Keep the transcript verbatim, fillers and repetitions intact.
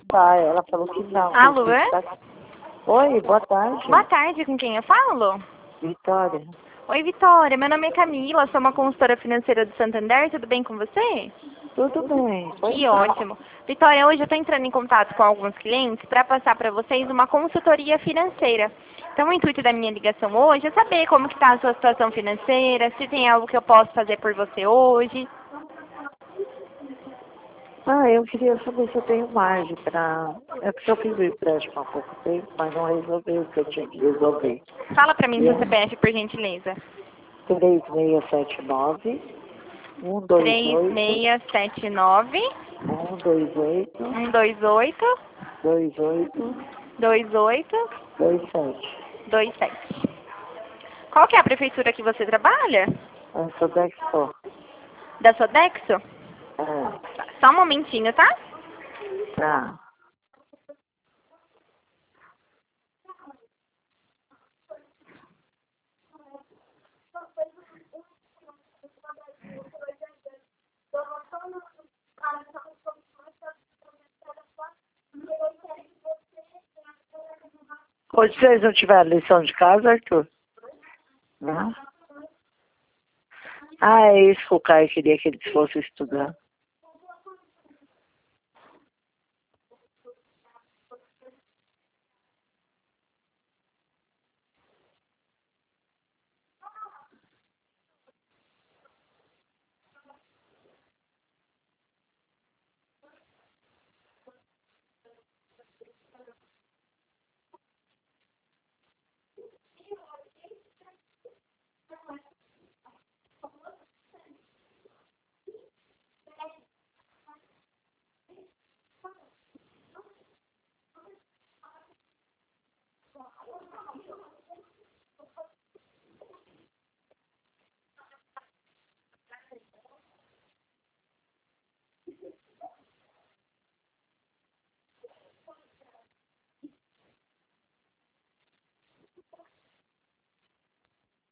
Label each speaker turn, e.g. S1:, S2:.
S1: Tá, ela falou que não.
S2: Alô?
S1: Tá... Oi, boa tarde.
S2: Boa tarde, com quem eu falo?
S1: Vitória.
S2: Oi, Vitória, meu nome é Camila, sou uma consultora financeira do Santander, tudo bem com você?
S1: Tudo bem.
S2: Que ótimo. Vitória, hoje eu estou entrando em contato com alguns clientes para passar para vocês uma consultoria financeira. Então, o intuito da minha ligação hoje é saber como que está a sua situação financeira, se tem algo que eu posso fazer por você hoje.
S1: Ah, eu queria saber se eu tenho margem para... É porque eu fiz o empréstimo há pouco tempo, mas não resolveu o que eu tinha que resolver.
S2: Fala para mim
S1: E
S2: seu
S1: é
S2: C P F, por gentileza.
S1: três seis sete nove, um dois
S2: três
S1: oito,
S2: seis sete nove,
S1: um dois oito,
S2: um dois oito,
S1: dois oito,
S2: dois oito,
S1: dois sete.
S2: dois sete. Qual que é a prefeitura que você trabalha?
S1: Eu sou da Expo.
S2: Da Sodexo?
S1: É,
S2: Só um momentinho, tá?
S1: tá. Hoje vocês não tiveram lição de casa, Arthur? Não? Ah, é isso que o Caio queria que eles fossem estudar.